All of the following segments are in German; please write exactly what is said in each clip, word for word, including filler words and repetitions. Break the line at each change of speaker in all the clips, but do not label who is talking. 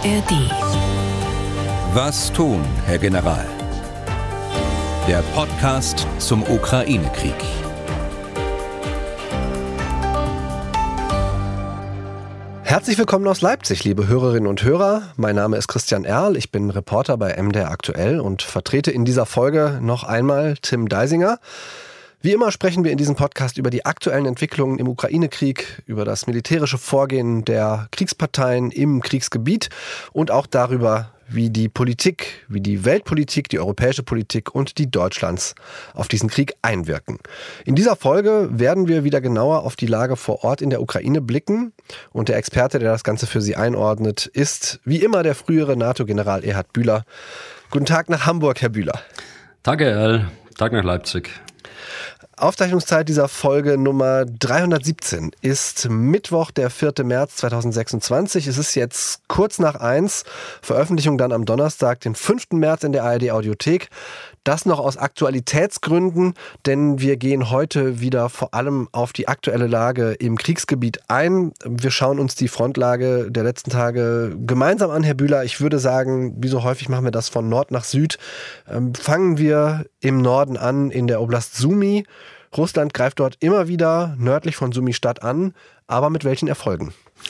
R D.
Was tun, Herr General? Der Podcast zum Ukraine-Krieg.
Herzlich willkommen aus Leipzig, liebe Hörerinnen und Hörer. Mein Name ist Christian Erl, ich bin Reporter bei M D R Aktuell und vertrete in dieser Folge noch einmal Tim Deisinger. Wie immer sprechen wir in diesem Podcast über die aktuellen Entwicklungen im Ukraine-Krieg, über das militärische Vorgehen der Kriegsparteien im Kriegsgebiet und auch darüber, wie die Politik, wie die Weltpolitik, die europäische Politik und die Deutschlands auf diesen Krieg einwirken. In dieser Folge werden wir wieder genauer auf die Lage vor Ort in der Ukraine blicken. Und der Experte, der das Ganze für Sie einordnet, ist wie immer der frühere NATO-General Erhard Bühler. Guten Tag nach Hamburg, Herr Bühler.
Tag, Herr Erl. Tag nach Leipzig.
Aufzeichnungszeit dieser Folge Nummer dreihundertsiebzehn ist Mittwoch, der vierte März zweitausendsechsundzwanzig. Es ist jetzt kurz nach eins, Veröffentlichung dann am Donnerstag, den fünften März in der A R D-Audiothek. Das noch aus Aktualitätsgründen, denn wir gehen heute wieder vor allem auf die aktuelle Lage im Kriegsgebiet ein. Wir schauen uns die Frontlage der letzten Tage gemeinsam an, Herr Bühler. Ich würde sagen, wie so häufig machen wir das von Nord nach Süd. Ähm, fangen wir im Norden an, in der Oblast Sumy. Russland greift dort immer wieder nördlich von Sumy-Stadt an, aber mit welchen Erfolgen?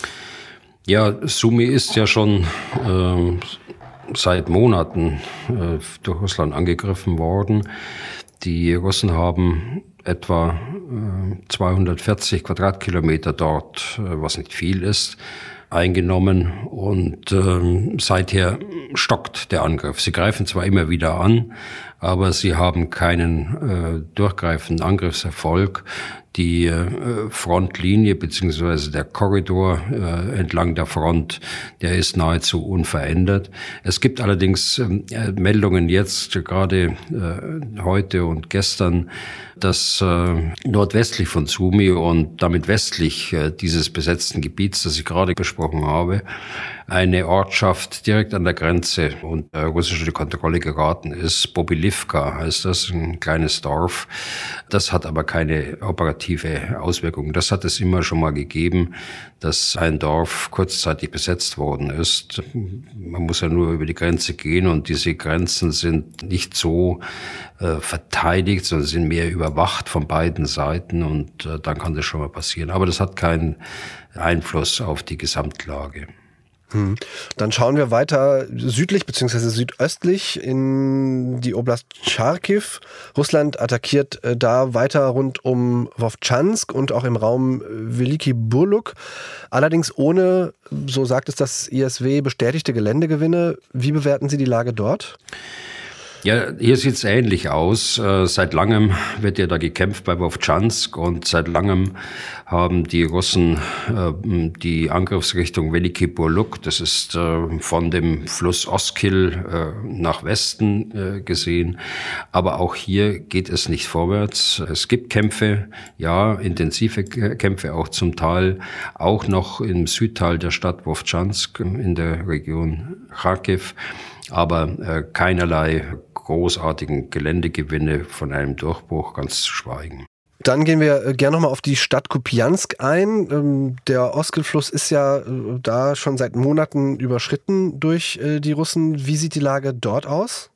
Ja, Sumy ist ja schon äh, seit Monaten äh, durch Russland angegriffen worden. Die Russen haben etwa äh, zweihundertvierzig Quadratkilometer dort, äh, was nicht viel ist, eingenommen und äh, seither stockt der Angriff. Sie greifen zwar immer wieder an, aber sie haben keinen äh, durchgreifenden Angriffserfolg. Die äh, Frontlinie bzw. der Korridor äh, entlang der Front, der ist nahezu unverändert. Es gibt allerdings äh, Meldungen jetzt, gerade äh, heute und gestern, dass äh, nordwestlich von Sumy und damit westlich äh, dieses besetzten Gebiets, das ich gerade besprochen habe, eine Ortschaft direkt an der Grenze unter russische Kontrolle geraten ist. Bobilivka heißt das, ein kleines Dorf. Das hat aber keine operative Auswirkungen. Das hat es immer schon mal gegeben, dass ein Dorf kurzzeitig besetzt worden ist. Man muss ja nur über die Grenze gehen und diese Grenzen sind nicht so äh, verteidigt, sondern sind mehr überwacht von beiden Seiten und äh, dann kann das schon mal passieren. Aber das hat keinen Einfluss auf die Gesamtlage.
Hm. Dann schauen wir weiter südlich bzw. südöstlich in die Oblast Charkiw. Russland attackiert äh, da weiter rund um Wowtschansk und auch im Raum Veliki Burluk. Allerdings ohne, so sagt es das I S W, bestätigte Geländegewinne. Wie bewerten Sie die Lage dort?
Ja, hier sieht's ähnlich aus. Äh, seit langem wird ja da gekämpft bei Wowtschansk und seit langem haben die Russen äh, die Angriffsrichtung Veliki Burluk, das ist äh, von dem Fluss Oskil äh, nach Westen äh, gesehen. Aber auch hier geht es nicht vorwärts. Es gibt Kämpfe, ja, intensive Kämpfe auch zum Teil, auch noch im Südteil der Stadt Wowtschansk in der Region Charkiw. Aber äh, keinerlei großartigen Geländegewinne von einem Durchbruch, ganz zu schweigen.
Dann gehen wir gerne nochmal auf die Stadt Kupiansk ein. Der Oskil-Fluss ist ja da schon seit Monaten überschritten durch die Russen. Wie sieht die Lage dort aus?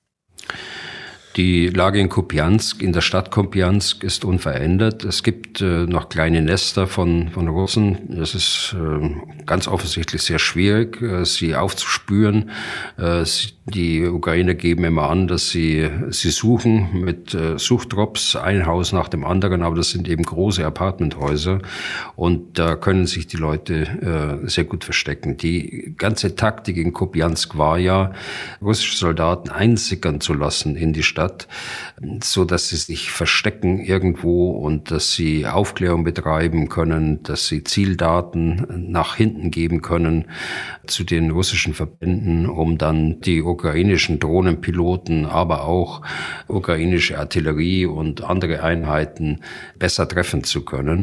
Die Lage in Kupiansk, in der Stadt Kupiansk, ist unverändert. Es gibt äh, noch kleine Nester von, von Russen. Es ist äh, ganz offensichtlich sehr schwierig, äh, sie aufzuspüren. Äh, sie, die Ukrainer geben immer an, dass sie sie suchen mit äh, Suchtrupps, ein Haus nach dem anderen, aber das sind eben große Apartmenthäuser und da können sich die Leute äh, sehr gut verstecken. Die ganze Taktik in Kupiansk war ja, russische Soldaten einsickern zu lassen in die Stadt, so dass sie sich verstecken irgendwo und dass sie Aufklärung betreiben können, dass sie Zieldaten nach hinten geben können zu den russischen Verbänden, um dann die ukrainischen Drohnenpiloten, aber auch ukrainische Artillerie und andere Einheiten besser treffen zu können.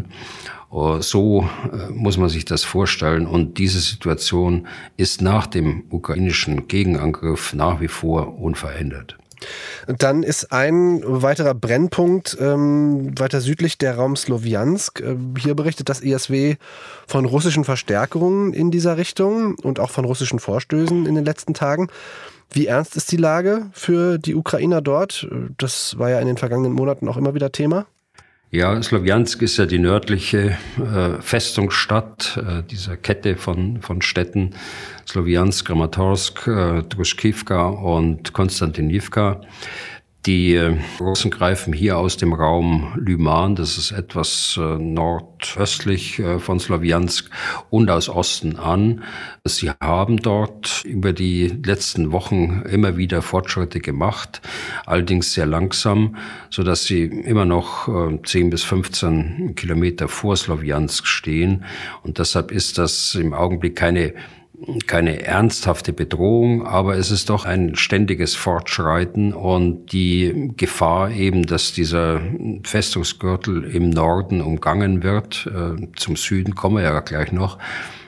So muss man sich das vorstellen. Und diese Situation ist nach dem ukrainischen Gegenangriff nach wie vor unverändert.
Dann ist ein weiterer Brennpunkt ähm, weiter südlich der Raum Slowiansk. Äh, hier berichtet das I S W von russischen Verstärkungen in dieser Richtung und auch von russischen Vorstößen in den letzten Tagen. Wie ernst ist die Lage für die Ukrainer dort? Das war ja in den vergangenen Monaten auch immer wieder Thema.
Ja, Slowiansk ist ja die nördliche äh, Festungsstadt äh, dieser Kette von von Städten. Slowiansk, Kramatorsk, äh, Družkivka und Konstantinivka. Die äh, Russen greifen hier aus dem Raum Lyman, das ist etwas äh, nordöstlich äh, von Slowiansk, und aus Osten an. Sie haben dort über die letzten Wochen immer wieder Fortschritte gemacht, allerdings sehr langsam, so dass sie immer noch äh, zehn bis fünfzehn Kilometer vor Slowiansk stehen. Und deshalb ist das im Augenblick keine keine ernsthafte Bedrohung, aber es ist doch ein ständiges Fortschreiten und die Gefahr eben, dass dieser Festungsgürtel im Norden umgangen wird. Zum Süden kommen wir ja gleich noch.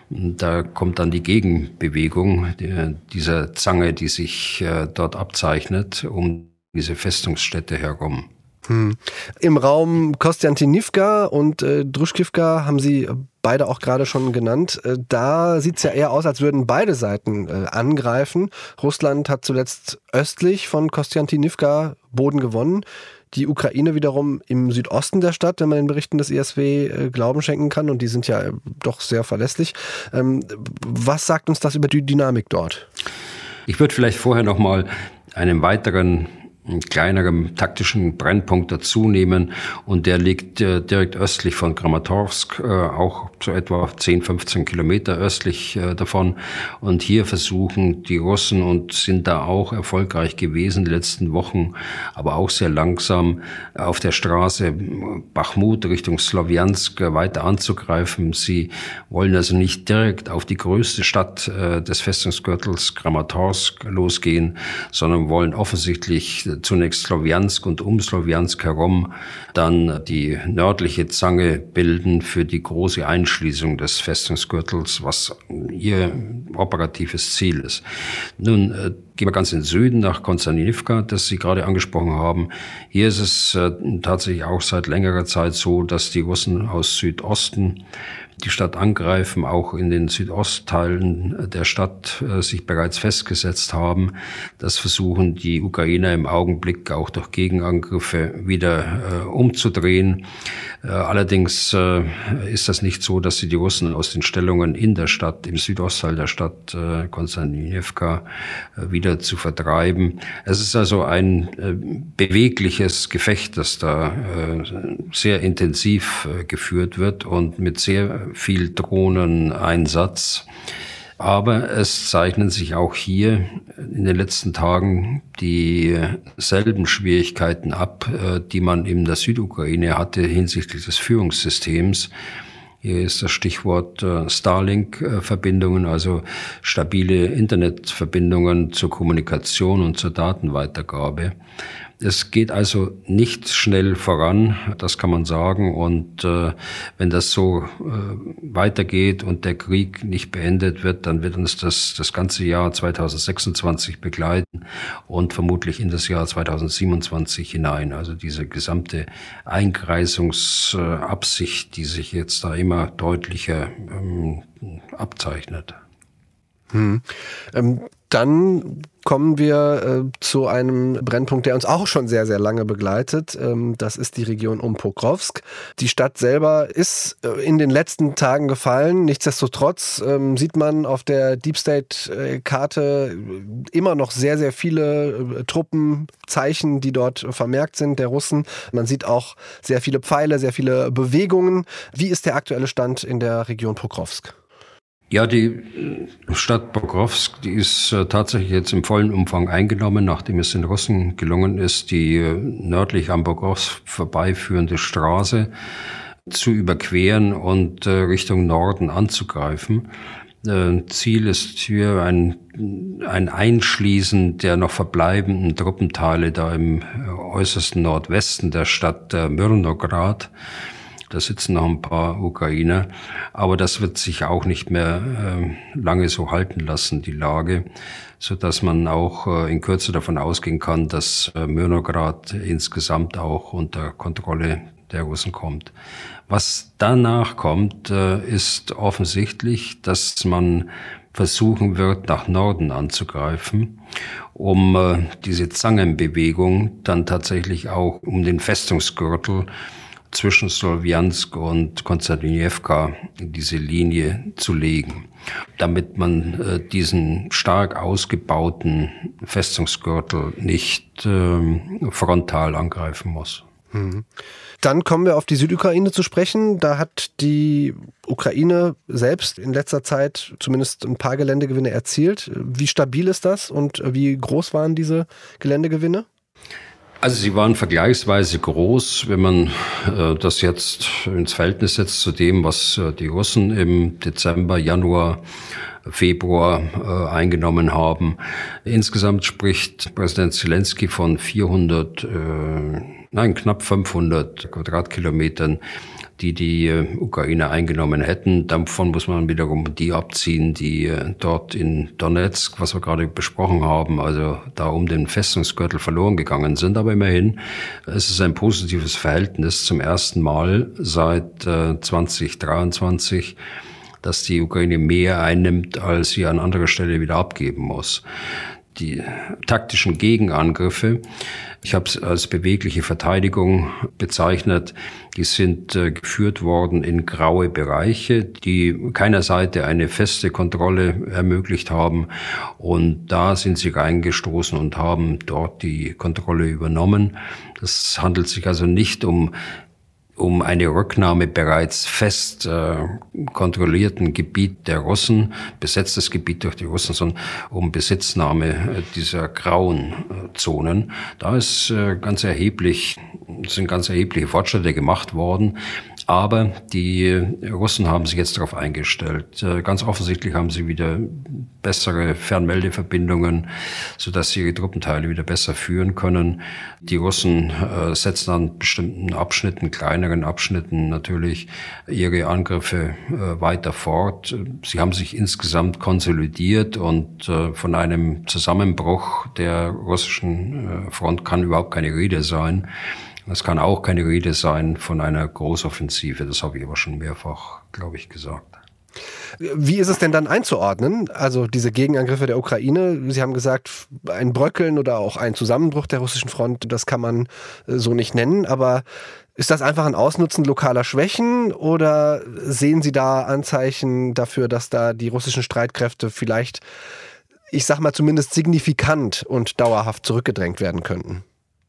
Da kommt dann die Gegenbewegung dieser Zange, die sich dort abzeichnet, um diese Festungsstätte herum.
Hm. Im Raum Konstantinivka und äh, Družkivka haben Sie beide auch gerade schon genannt. Äh, da sieht es ja eher aus, als würden beide Seiten äh, angreifen. Russland hat zuletzt östlich von Konstantinivka Boden gewonnen. Die Ukraine wiederum im Südosten der Stadt, wenn man den Berichten des I S W äh, Glauben schenken kann. Und die sind ja äh, doch sehr verlässlich. Ähm, was sagt uns das über die Dynamik dort?
Ich würde vielleicht vorher noch mal einen weiteren einen kleineren taktischen Brennpunkt dazu nehmen, und der liegt äh, direkt östlich von Kramatorsk, äh, auch so etwa zehn, fünfzehn Kilometer östlich äh, davon. Und hier versuchen die Russen, und sind da auch erfolgreich gewesen die letzten Wochen, aber auch sehr langsam, auf der Straße Bachmut Richtung Slowiansk äh, weiter anzugreifen. Sie wollen also nicht direkt auf die größte Stadt äh, des Festungsgürtels Kramatorsk losgehen, sondern wollen offensichtlich zunächst Slowiansk und um Slowiansk herum dann die nördliche Zange bilden für die große Einschließung des Festungsgürtels, was ihr operatives Ziel ist. Nun äh, gehen wir ganz in den Süden nach Konstantinivka, das Sie gerade angesprochen haben. Hier ist es äh, tatsächlich auch seit längerer Zeit so, dass die Russen aus Südosten die Stadt angreifen, auch in den Südostteilen der Stadt äh, sich bereits festgesetzt haben. Das versuchen die Ukrainer im Augenblick auch durch Gegenangriffe wieder äh, umzudrehen. Äh, allerdings äh, ist das nicht so, dass sie die Russen aus den Stellungen in der Stadt, im Südostteil der Stadt äh, Konstantinivka, äh, wieder zu vertreiben. Es ist also ein äh, bewegliches Gefecht, das da äh, sehr intensiv äh, geführt wird und mit sehr viel Drohneneinsatz. Aber es zeichnen sich auch hier in den letzten Tagen dieselben Schwierigkeiten ab, die man in der Südukraine hatte hinsichtlich des Führungssystems. Hier ist das Stichwort Starlink-Verbindungen, also stabile Internetverbindungen zur Kommunikation und zur Datenweitergabe. Es geht also nicht schnell voran, das kann man sagen. Und äh, wenn das so äh, weitergeht und der Krieg nicht beendet wird, dann wird uns das das ganze Jahr zweitausendsechsundzwanzig begleiten und vermutlich in das Jahr zweitausendsiebenundzwanzig hinein. Also diese gesamte Einkreisungsabsicht, die sich jetzt da immer deutlicher ähm, abzeichnet.
Hm. Ähm, dann kommen wir äh, zu einem Brennpunkt, der uns auch schon sehr, sehr lange begleitet. Ähm, das ist die Region um Pokrovsk. Die Stadt selber ist äh, in den letzten Tagen gefallen. Nichtsdestotrotz ähm, sieht man auf der Deep State-Karte immer noch sehr, sehr viele äh, Truppenzeichen, die dort vermerkt sind, der Russen. Man sieht auch sehr viele Pfeile, sehr viele Bewegungen. Wie ist der aktuelle Stand in der Region Pokrovsk?
Ja, die Stadt Pokrovsk, die ist äh, tatsächlich jetzt im vollen Umfang eingenommen, nachdem es den Russen gelungen ist, die äh, nördlich am Pokrovsk vorbeiführende Straße zu überqueren und äh, Richtung Norden anzugreifen. Äh, Ziel ist hier ein, ein Einschließen der noch verbleibenden Truppenteile da im äh, äußersten Nordwesten der Stadt äh, Mirnograd. Da sitzen noch ein paar Ukrainer. Aber das wird sich auch nicht mehr äh, lange so halten lassen, die Lage, so dass man auch äh, in Kürze davon ausgehen kann, dass äh, Myrnograd insgesamt auch unter Kontrolle der Russen kommt. Was danach kommt, äh, ist offensichtlich, dass man versuchen wird, nach Norden anzugreifen, um äh, diese Zangenbewegung dann tatsächlich auch um den Festungsgürtel zwischen Slowjansk und Konstantinivka diese Linie zu legen, damit man äh, diesen stark ausgebauten Festungsgürtel nicht äh, frontal angreifen muss.
Mhm. Dann kommen wir auf die Südukraine zu sprechen. Da hat die Ukraine selbst in letzter Zeit zumindest ein paar Geländegewinne erzielt. Wie stabil ist das und wie groß waren diese Geländegewinne?
Also sie waren vergleichsweise groß, wenn man äh, das jetzt ins Verhältnis setzt zu dem, was äh, die Russen im Dezember, Januar, Februar äh, eingenommen haben. Insgesamt spricht Präsident Zelensky von vierhundert, äh, nein, knapp fünfhundert Quadratkilometern, die die äh, Ukraine eingenommen hätten. Davon muss man wiederum die abziehen, die äh, dort in Donetsk, was wir gerade besprochen haben, also da um den Festungsgürtel verloren gegangen sind. Aber immerhin, es ist ein positives Verhältnis zum ersten Mal seit äh, zwanzig dreiundzwanzig, dass die Ukraine mehr einnimmt, als sie an anderer Stelle wieder abgeben muss. Die taktischen Gegenangriffe, ich habe es als bewegliche Verteidigung bezeichnet, die sind äh, geführt worden in graue Bereiche, die keiner Seite eine feste Kontrolle ermöglicht haben. Und da sind sie reingestoßen und haben dort die Kontrolle übernommen. Das handelt sich also nicht um um eine Rücknahme bereits fest äh, kontrollierten Gebiet der Russen, besetztes Gebiet durch die Russen, sondern um Besitznahme äh, dieser grauen äh, Zonen. Da ist äh, ganz erheblich, sind ganz erhebliche Fortschritte gemacht worden. Aber die Russen haben sich jetzt darauf eingestellt. Äh, ganz offensichtlich haben sie wieder bessere Fernmeldeverbindungen, sodass sie ihre Truppenteile wieder besser führen können. Die Russen äh, setzen an bestimmten Abschnitten, kleineren Abschnitten natürlich ihre Angriffe äh, weiter fort. Sie haben sich insgesamt konsolidiert und äh, von einem Zusammenbruch der russischen äh, Front kann überhaupt keine Rede sein. Es kann auch keine Rede sein von einer Großoffensive. Das habe ich aber schon mehrfach, glaube ich, gesagt.
Wie ist es denn dann einzuordnen? Also diese Gegenangriffe der Ukraine, Sie haben gesagt, ein Bröckeln oder auch ein Zusammenbruch der russischen Front, das kann man so nicht nennen. Aber ist das einfach ein Ausnutzen lokaler Schwächen oder sehen Sie da Anzeichen dafür, dass da die russischen Streitkräfte vielleicht, ich sag mal zumindest signifikant und dauerhaft zurückgedrängt werden könnten?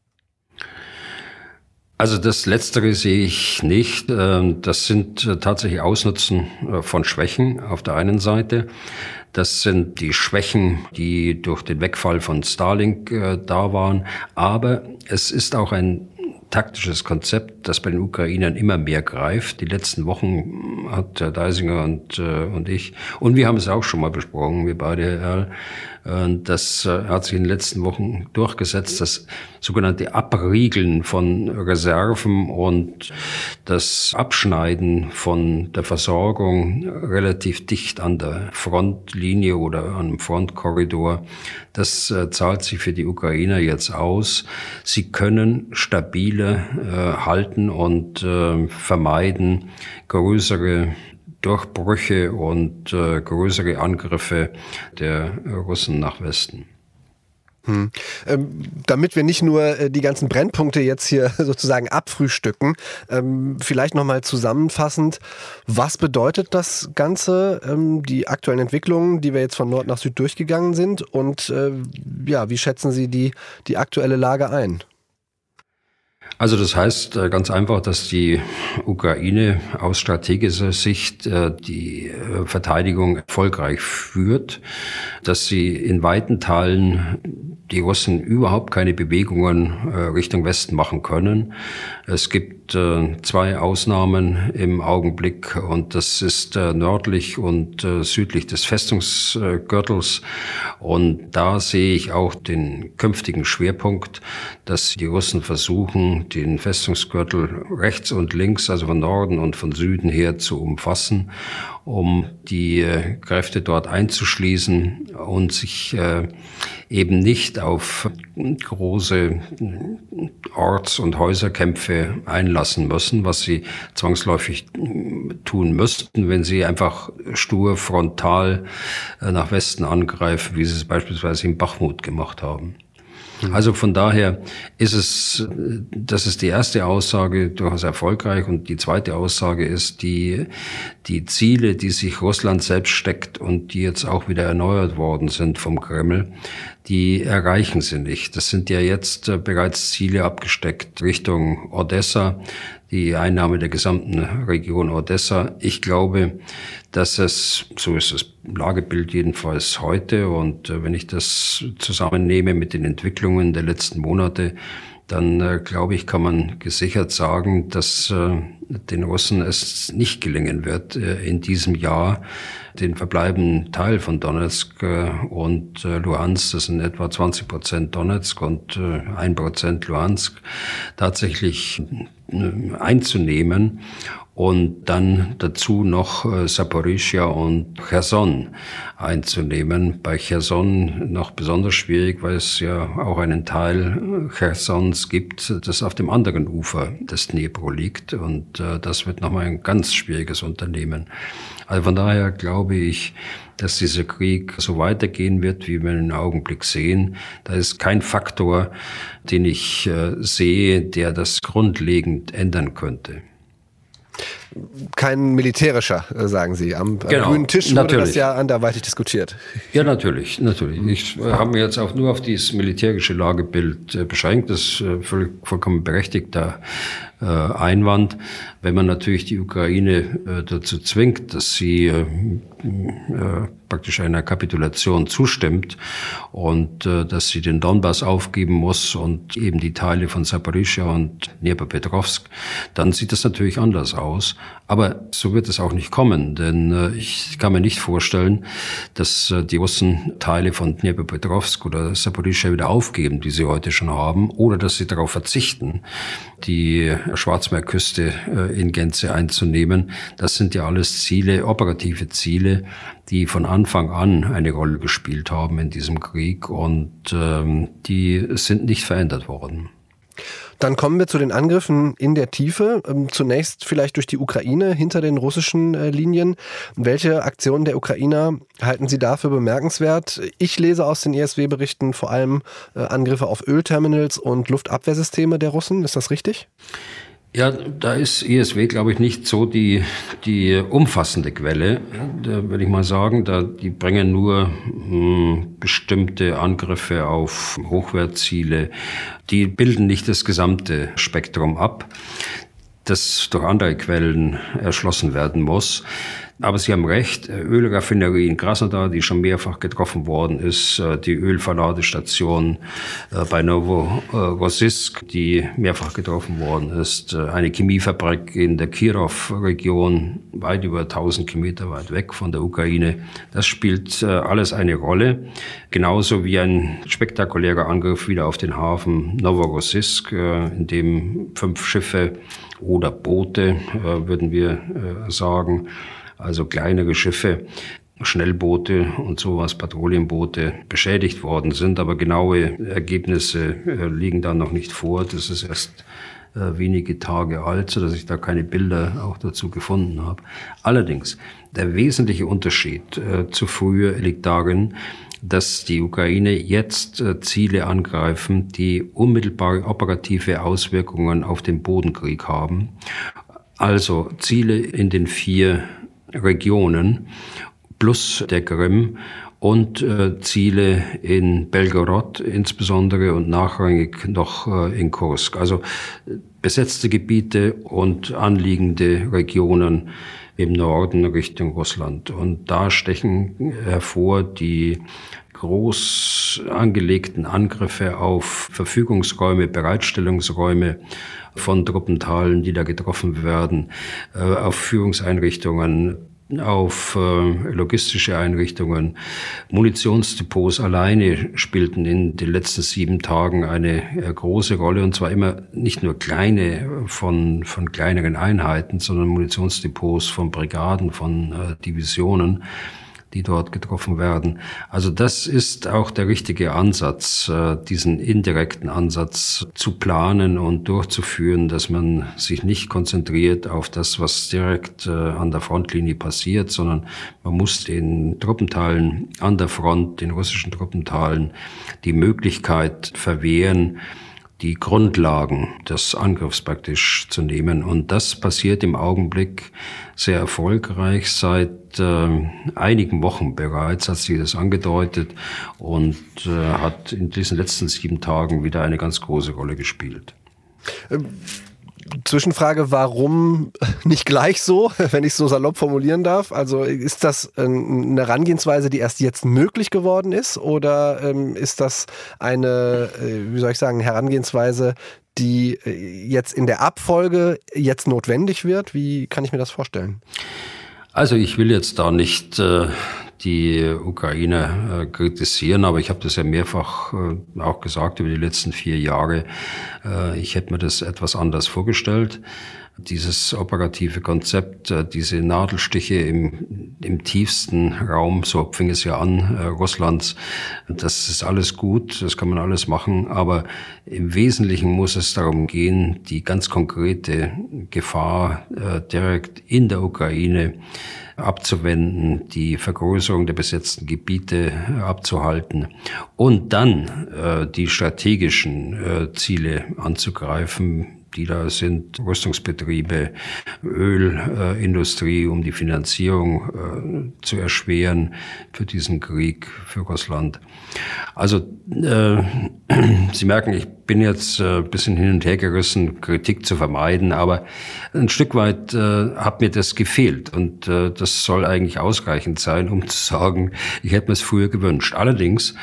Also das Letztere sehe ich nicht. Das sind tatsächlich Ausnutzen von Schwächen auf der einen Seite. Das sind die Schwächen, die durch den Wegfall von Starlink da waren. Aber es ist auch ein taktisches Konzept, das bei den Ukrainern immer mehr greift. Die letzten Wochen hat Herr Deisinger und, und ich, und wir haben es auch schon mal besprochen, wir beide, Herr Erl, das hat sich in den letzten Wochen durchgesetzt, das sogenannte Abriegeln von Reserven und das Abschneiden von der Versorgung relativ dicht an der Frontlinie oder am Frontkorridor. Das zahlt sich für die Ukrainer jetzt aus. Sie können stabile äh, halten und äh, vermeiden größere Durchbrüche und äh, größere Angriffe der Russen nach Westen.
Hm. Ähm, damit wir nicht nur äh, die ganzen Brennpunkte jetzt hier sozusagen abfrühstücken, ähm, vielleicht nochmal zusammenfassend, was bedeutet das Ganze, ähm, die aktuellen Entwicklungen, die wir jetzt von Nord nach Süd durchgegangen sind und äh, ja, wie schätzen Sie die, die aktuelle Lage ein?
Also das heißt ganz einfach, dass die Ukraine aus strategischer Sicht die Verteidigung erfolgreich führt, dass sie in weiten Teilen die Russen überhaupt keine Bewegungen Richtung Westen machen können. Es gibt gibt äh, zwei Ausnahmen im Augenblick und das ist äh, nördlich und äh, südlich des Festungsgürtels. Und da sehe ich auch den künftigen Schwerpunkt, dass die Russen versuchen, den Festungsgürtel rechts und links, also von Norden und von Süden her zu umfassen, um die äh, Kräfte dort einzuschließen und sich äh, eben nicht auf große Orts- und Häuserkämpfe einlassen müssen, was sie zwangsläufig tun müssten, wenn sie einfach stur frontal äh, nach Westen angreifen, wie sie es beispielsweise in Bachmut gemacht haben. Also von daher ist es, das ist die erste Aussage, durchaus erfolgreich. Und die zweite Aussage ist, die, die Ziele, die sich Russland selbst steckt und die jetzt auch wieder erneuert worden sind vom Kreml, die erreichen sie nicht. Das sind ja jetzt bereits Ziele abgesteckt Richtung Odessa, die Einnahme der gesamten Region Odessa. Ich glaube, dass es, so ist das Lagebild jedenfalls heute, und wenn ich das zusammennehme mit den Entwicklungen der letzten Monate, dann äh, glaube ich, kann man gesichert sagen, dass äh, den Russen es nicht gelingen wird, äh, in diesem Jahr den verbleibenden Teil von Donetsk äh, und äh, Luhansk, das sind etwa zwanzig Prozent Donetsk und äh, ein Prozent Luhansk, tatsächlich äh, einzunehmen. Und dann dazu noch äh, Saporischschja und Cherson einzunehmen. Bei Cherson noch besonders schwierig, weil es ja auch einen Teil Chersons gibt, das auf dem anderen Ufer des Dnipro liegt. Und äh, das wird nochmal ein ganz schwieriges Unternehmen. Also von daher glaube ich, dass dieser Krieg so weitergehen wird, wie wir im Augenblick sehen. Da ist kein Faktor, den ich äh, sehe, der das grundlegend ändern könnte.
Kein militärischer, sagen Sie. Am,
genau,
am grünen Tisch wurde
natürlich.
Das ja anderweitig diskutiert.
Ja, natürlich, natürlich. Ich äh, habe mir jetzt auch nur auf dieses militärische Lagebild äh, beschränkt. Das ist äh, voll, vollkommen berechtigter äh, Einwand. Wenn man natürlich die Ukraine äh, dazu zwingt, dass sie äh, äh, praktisch einer Kapitulation zustimmt und äh, dass sie den Donbass aufgeben muss und eben die Teile von Saporischschja und Dnipropetrovsk, dann sieht das natürlich anders aus. Aber so wird es auch nicht kommen, denn äh, ich kann mir nicht vorstellen, dass äh, die Russen Teile von Dnipropetrovsk oder Saporischschja wieder aufgeben, die sie heute schon haben, oder dass sie darauf verzichten, die Schwarzmeerküste äh, in Gänze einzunehmen. Das sind ja alles Ziele, operative Ziele, die von Anfang an eine Rolle gespielt haben in diesem Krieg, und ähm, die sind nicht verändert worden.
Dann kommen wir zu den Angriffen in der Tiefe. Zunächst vielleicht durch die Ukraine hinter den russischen Linien. Welche Aktionen der Ukrainer halten Sie dafür bemerkenswert? Ich lese aus den E S W-Berichten vor allem Angriffe auf Ölterminals und Luftabwehrsysteme der Russen. Ist das richtig?
Ja, da ist E S W, glaube ich, nicht so die die umfassende Quelle, da würde ich mal sagen. Da, die bringen nur mh, bestimmte Angriffe auf Hochwertziele. Die bilden nicht das gesamte Spektrum ab, das durch andere Quellen erschlossen werden muss. Aber Sie haben recht, Ölraffinerie in Krasnodar, die schon mehrfach getroffen worden ist, die Ölverladestation bei Novorossiysk, die mehrfach getroffen worden ist, eine Chemiefabrik in der Kirov-Region, weit über tausend Kilometer weit weg von der Ukraine. Das spielt alles eine Rolle, genauso wie ein spektakulärer Angriff wieder auf den Hafen Novorossiysk, in dem fünf Schiffe oder Boote, würden wir sagen, also kleinere Schiffe, Schnellboote und sowas, Patrouillenboote beschädigt worden sind. Aber genaue Ergebnisse äh, liegen da noch nicht vor. Das ist erst äh, wenige Tage alt, sodass ich da keine Bilder auch dazu gefunden habe. Allerdings, der wesentliche Unterschied äh, zu früher liegt darin, dass die Ukraine jetzt äh, Ziele angreifen, die unmittelbare operative Auswirkungen auf den Bodenkrieg haben. Also Ziele in den vier Regionen plus der Krim und äh, Ziele in Belgorod insbesondere und nachrangig noch äh, in Kursk. Also besetzte Gebiete und anliegende Regionen im Norden Richtung Russland. Und da stechen hervor die groß angelegten Angriffe auf Verfügungsräume, Bereitstellungsräume von Truppenteilen, die da getroffen werden, auf Führungseinrichtungen, auf äh, logistische Einrichtungen. Munitionsdepots alleine spielten in den letzten sieben Tagen eine äh, große Rolle, und zwar immer nicht nur kleine von, von kleineren Einheiten, sondern Munitionsdepots von Brigaden, von äh, Divisionen, die dort getroffen werden. Also das ist auch der richtige Ansatz, diesen indirekten Ansatz zu planen und durchzuführen, dass man sich nicht konzentriert auf das, was direkt an der Frontlinie passiert, sondern man muss den Truppenteilen an der Front, den russischen Truppenteilen, die Möglichkeit verwehren, die Grundlagen des Angriffs praktisch zu nehmen. Und das passiert im Augenblick sehr erfolgreich. Seit äh, einigen Wochen bereits hat sie das angedeutet und äh, hat in diesen letzten sieben Tagen wieder eine ganz große Rolle gespielt.
Ähm. Zwischenfrage, warum nicht gleich so, wenn ich es so salopp formulieren darf? Also ist das eine Herangehensweise, die erst jetzt möglich geworden ist, oder ähm, ist das eine, äh, wie soll ich sagen, Herangehensweise, die äh, jetzt in der Abfolge jetzt notwendig wird? Wie kann ich mir das vorstellen?
Also ich will jetzt da nicht äh, die Ukraine äh, kritisieren, aber ich habe das ja mehrfach äh, auch gesagt über die letzten vier Jahre. Äh, ich hätte mir das etwas anders vorgestellt. Dieses operative Konzept, äh, diese Nadelstiche im, im tiefsten Raum, so fing es ja an, äh, Russlands, das ist alles gut, das kann man alles machen, aber im Wesentlichen muss es darum gehen, die ganz konkrete Gefahr äh, direkt in der Ukraine abzuwenden, die Vergrößerung der besetzten Gebiete abzuhalten und dann äh, die strategischen äh, Ziele anzugreifen, die da sind, Rüstungsbetriebe, Ölindustrie, äh, um die Finanzierung äh, zu erschweren für diesen Krieg, für Russland. Also äh, Sie merken, ich bin jetzt äh, ein bisschen hin und her gerissen, Kritik zu vermeiden, aber ein Stück weit äh, hat mir das gefehlt, und äh, das soll eigentlich ausreichend sein, um zu sagen, ich hätte mir es früher gewünscht. Allerdings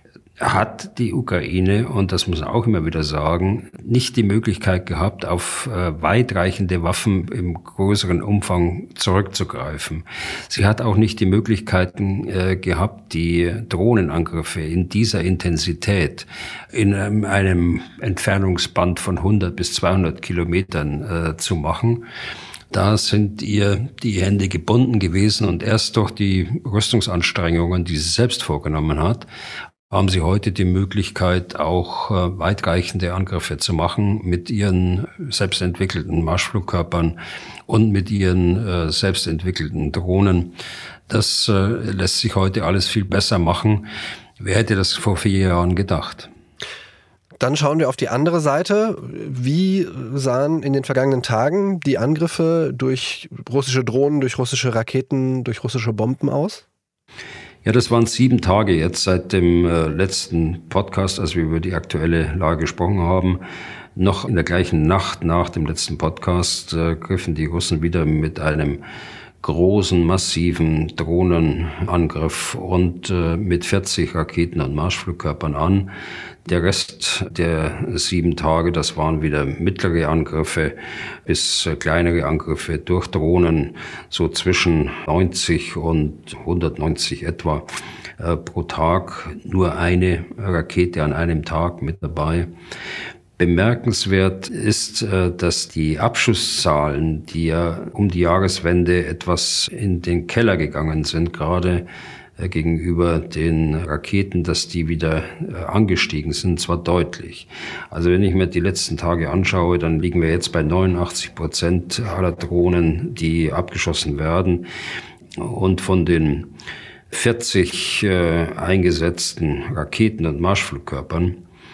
hat die Ukraine, und das muss man auch immer wieder sagen, nicht die Möglichkeit gehabt, auf äh, weitreichende Waffen im größeren Umfang zurückzugreifen. Sie hat auch nicht die Möglichkeiten äh, gehabt, die Drohnenangriffe in dieser Intensität in ähm, einem Entfernungsband von hundert bis zweihundert Kilometern äh, zu machen. Da sind ihr die Hände gebunden gewesen, und erst durch die Rüstungsanstrengungen, die sie selbst vorgenommen hat, haben sie heute die Möglichkeit, auch äh, weitreichende Angriffe zu machen mit ihren selbstentwickelten Marschflugkörpern und mit ihren äh, selbstentwickelten Drohnen. Das äh, lässt sich heute alles viel besser machen. Wer hätte das vor vier Jahren gedacht?
Dann schauen wir auf die andere Seite. Wie sahen in den vergangenen Tagen die Angriffe durch russische Drohnen, durch russische Raketen, durch russische Bomben aus?
Ja, das waren sieben Tage jetzt seit dem äh, letzten Podcast, als wir über die aktuelle Lage gesprochen haben. Noch in der gleichen Nacht nach dem letzten Podcast äh, griffen die Russen wieder mit einem großen, massiven Drohnenangriff und äh, mit vierzig Raketen und Marschflugkörpern an. Der Rest der sieben Tage, das waren wieder mittlere Angriffe bis äh, kleinere Angriffe durch Drohnen, so zwischen neunzig und hundertneunzig etwa äh, pro Tag. Nur eine Rakete an einem Tag mit dabei. Bemerkenswert ist, dass die Abschusszahlen, die ja um die Jahreswende etwas in den Keller gegangen sind, gerade gegenüber den Raketen, dass die wieder angestiegen sind, zwar deutlich. Also wenn ich mir die letzten Tage anschaue, dann liegen wir jetzt bei neunundachtzig Prozent aller Drohnen, die abgeschossen werden. Und von den vierzig eingesetzten Raketen und Marschflugkörpern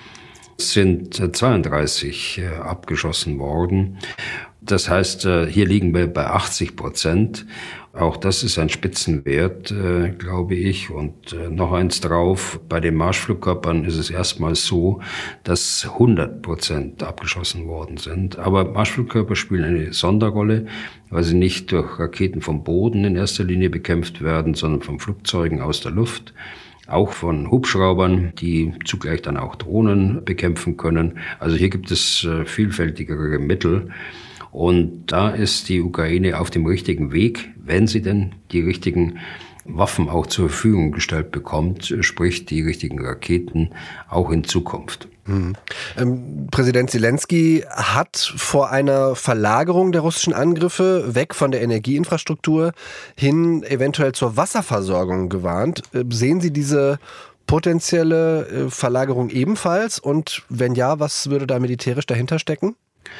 sind zweiunddreißig äh, abgeschossen worden. Das heißt, äh, hier liegen wir bei achtzig Prozent. Auch das ist ein Spitzenwert, äh, glaube ich. Und äh, noch eins drauf, bei den Marschflugkörpern ist es erstmals so, dass hundert Prozent abgeschossen worden sind. Aber Marschflugkörper spielen eine Sonderrolle, weil sie nicht durch Raketen vom Boden in erster Linie bekämpft werden, sondern von Flugzeugen aus der Luft. auch von Hubschraubern, die zugleich dann auch Drohnen bekämpfen können. Also hier gibt es vielfältigere Mittel. Und da ist die Ukraine auf dem richtigen Weg, wenn sie denn die richtigen Waffen auch zur Verfügung gestellt bekommt, sprich die richtigen Raketen auch in Zukunft.
Mhm. Ähm, Präsident Zelensky hat vor einer Verlagerung der russischen Angriffe weg von der Energieinfrastruktur hin eventuell zur Wasserversorgung gewarnt. Äh, sehen Sie diese potenzielle äh, Verlagerung ebenfalls? Und wenn ja, was würde da militärisch dahinter stecken?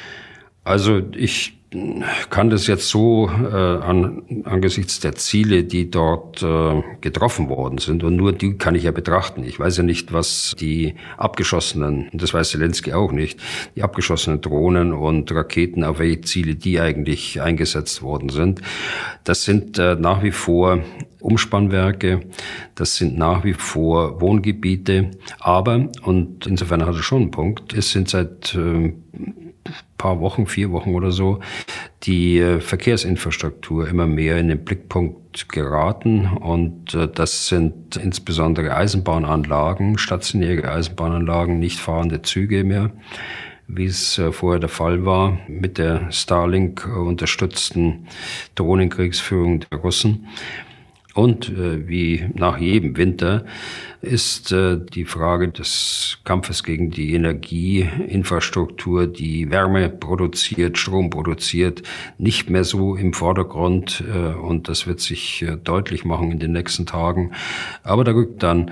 Also ich kann das jetzt so äh, an, angesichts der Ziele, die dort äh, getroffen worden sind, und nur die kann ich ja betrachten. Ich weiß ja nicht, was die abgeschossenen, und das weiß Zelensky auch nicht, die abgeschossenen Drohnen und Raketen, auf welche Ziele die eigentlich eingesetzt worden sind. Das sind äh, nach wie vor Umspannwerke, das sind nach wie vor Wohngebiete, aber, und insofern hat er schon einen Punkt, es sind seit äh, paar Wochen, vier Wochen oder so, die äh, Verkehrsinfrastruktur immer mehr in den Blickpunkt geraten. Und äh, das sind insbesondere Eisenbahnanlagen, stationäre Eisenbahnanlagen, nicht fahrende Züge mehr, wie es äh, vorher der Fall war mit der Starlink unterstützten Drohnenkriegsführung der Russen. Und äh, wie nach jedem Winter ist äh, die Frage des Kampfes gegen die Energieinfrastruktur, die Wärme produziert, Strom produziert, nicht mehr so im Vordergrund. Äh, und das wird sich äh, deutlich machen in den nächsten Tagen. Aber da rückt dann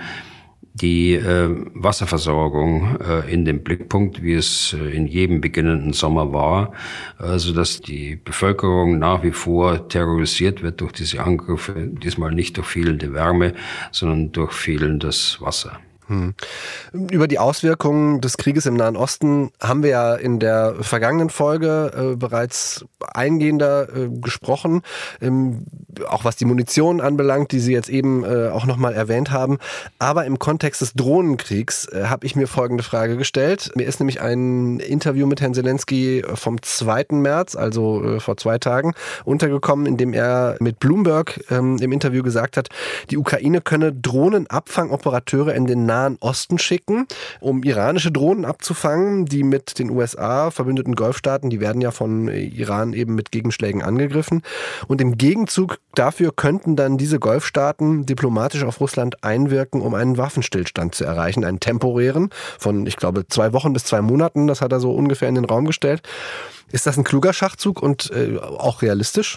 die äh, Wasserversorgung äh, in den Blickpunkt, wie es äh, in jedem beginnenden Sommer war, also dass die Bevölkerung nach wie vor terrorisiert wird durch diese Angriffe, diesmal nicht durch fehlende Wärme, sondern durch fehlendes Wasser.
Hm. Über die Auswirkungen des Krieges im Nahen Osten haben wir ja in der vergangenen Folge äh, bereits eingehender äh, gesprochen, ähm, auch was die Munition anbelangt, die Sie jetzt eben äh, auch nochmal erwähnt haben. Aber im Kontext des Drohnenkriegs äh, habe ich mir folgende Frage gestellt. Mir ist nämlich ein Interview mit Herrn Zelensky vom zweiten März, also äh, vor zwei Tagen, untergekommen, in dem er mit Bloomberg ähm, im Interview gesagt hat, die Ukraine könne Drohnenabfangoperateure in den Nahen Osten schicken, um iranische Drohnen abzufangen, die mit den U S A verbündeten Golfstaaten, die werden ja von Iran eben mit Gegenschlägen angegriffen. Und im Gegenzug dafür könnten dann diese Golfstaaten diplomatisch auf Russland einwirken, um einen Waffenstillstand zu erreichen, einen temporären von, ich glaube, zwei Wochen bis zwei Monaten, das hat er so ungefähr in den Raum gestellt. Ist das ein kluger Schachzug und äh, auch realistisch?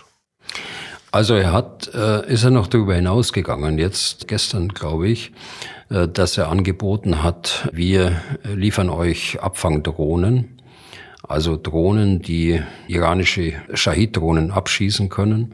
Also er hat, äh, ist er noch darüber hinausgegangen, jetzt gestern glaube ich, äh, dass er angeboten hat, wir liefern euch Abfangdrohnen, also Drohnen, die iranische Shahid-Drohnen abschießen können.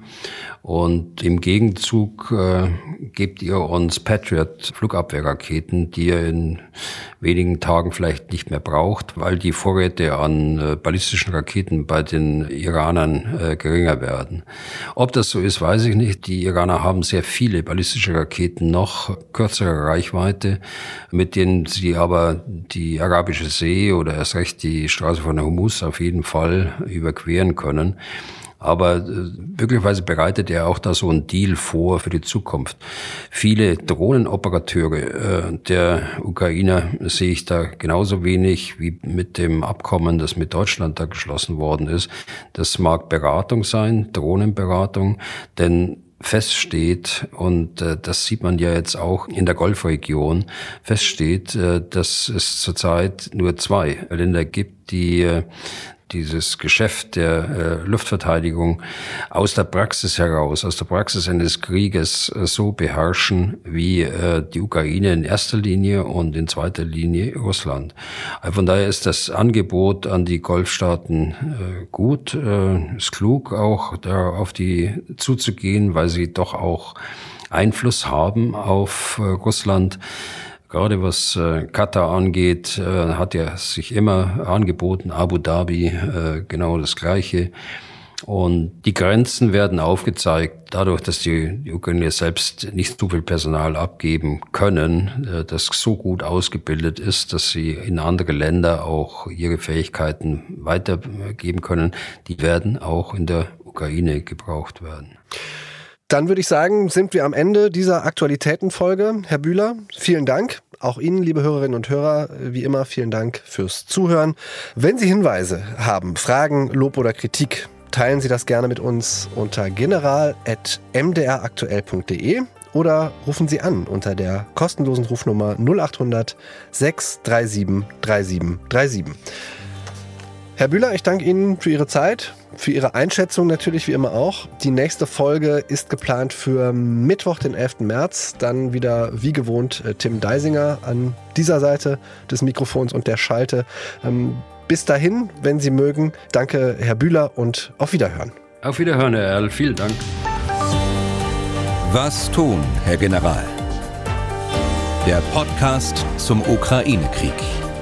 Und im Gegenzug äh, gebt ihr uns Patriot-Flugabwehrraketen, die ihr in wenigen Tagen vielleicht nicht mehr braucht, weil die Vorräte an äh, ballistischen Raketen bei den Iranern äh, geringer werden. Ob das so ist, weiß ich nicht. Die Iraner haben sehr viele ballistische Raketen noch, kürzere Reichweite, mit denen sie aber die Arabische See oder erst recht die Straße von Hormuz auf jeden Fall überqueren können. Aber äh, möglicherweise bereitet er auch da so einen Deal vor für die Zukunft. Viele Drohnenoperateure äh, der Ukrainer sehe ich da genauso wenig wie mit dem Abkommen, das mit Deutschland da geschlossen worden ist. Das mag Beratung sein, Drohnenberatung, denn feststeht, und äh, das sieht man ja jetzt auch in der Golfregion, feststeht, äh, dass es zurzeit nur zwei Länder gibt, die äh, dieses Geschäft der äh, Luftverteidigung aus der Praxis heraus, aus der Praxis eines Krieges äh, so beherrschen wie äh, die Ukraine in erster Linie und in zweiter Linie Russland. Also von daher ist das Angebot an die Golfstaaten äh, gut, äh, ist klug auch da auf die zuzugehen, weil sie doch auch Einfluss haben auf äh, Russland. Gerade was äh, Katar angeht, äh, hat er sich immer angeboten, Abu Dhabi, äh, genau das Gleiche. Und die Grenzen werden aufgezeigt, dadurch, dass die, die Ukrainer selbst nicht so viel Personal abgeben können, äh, das so gut ausgebildet ist, dass sie in andere Länder auch ihre Fähigkeiten weitergeben können. Die werden auch in der Ukraine gebraucht werden.
Dann würde ich sagen, sind wir am Ende dieser Aktualitätenfolge. Herr Bühler, vielen Dank. Auch Ihnen, liebe Hörerinnen und Hörer, wie immer vielen Dank fürs Zuhören. Wenn Sie Hinweise haben, Fragen, Lob oder Kritik, teilen Sie das gerne mit uns unter general at m d r aktuell punkt d e oder rufen Sie an unter der kostenlosen Rufnummer null acht hundert sechs drei sieben drei sieben drei sieben. Herr Bühler, ich danke Ihnen für Ihre Zeit, für Ihre Einschätzung natürlich wie immer auch. Die nächste Folge ist geplant für Mittwoch, den elften März. Dann wieder wie gewohnt Tim Deisinger an dieser Seite des Mikrofons und der Schalte. Ähm, bis dahin, wenn Sie mögen, danke Herr Bühler und auf Wiederhören.
Auf Wiederhören, Herr Erl. Vielen Dank.
Was tun, Herr General? Der Podcast zum Ukraine-Krieg.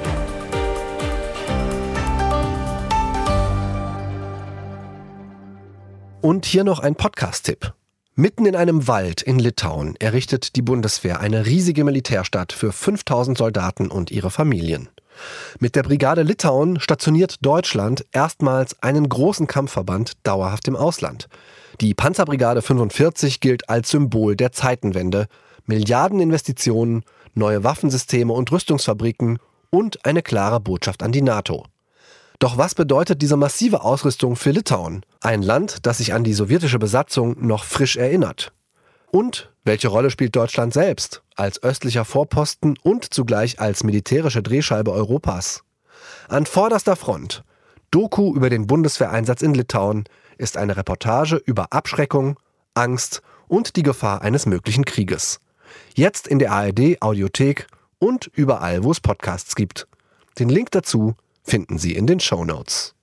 Und hier noch ein Podcast-Tipp. Mitten in einem Wald in Litauen errichtet die Bundeswehr eine riesige Militärstadt für fünftausend Soldaten und ihre Familien. Mit der Brigade Litauen stationiert Deutschland erstmals einen großen Kampfverband dauerhaft im Ausland. Die Panzerbrigade fünfundvierzig gilt als Symbol der Zeitenwende. Milliardeninvestitionen, neue Waffensysteme und Rüstungsfabriken und eine klare Botschaft an die NATO. Doch was bedeutet diese massive Ausrüstung für Litauen? Ein Land, das sich an die sowjetische Besatzung noch frisch erinnert. Und welche Rolle spielt Deutschland selbst als östlicher Vorposten und zugleich als militärische Drehscheibe Europas? An vorderster Front. Doku über den Bundeswehreinsatz in Litauen ist eine Reportage über Abschreckung, Angst und die Gefahr eines möglichen Krieges. Jetzt in der A R D-Audiothek und überall, wo es Podcasts gibt. Den Link dazu finden Sie in den Shownotes.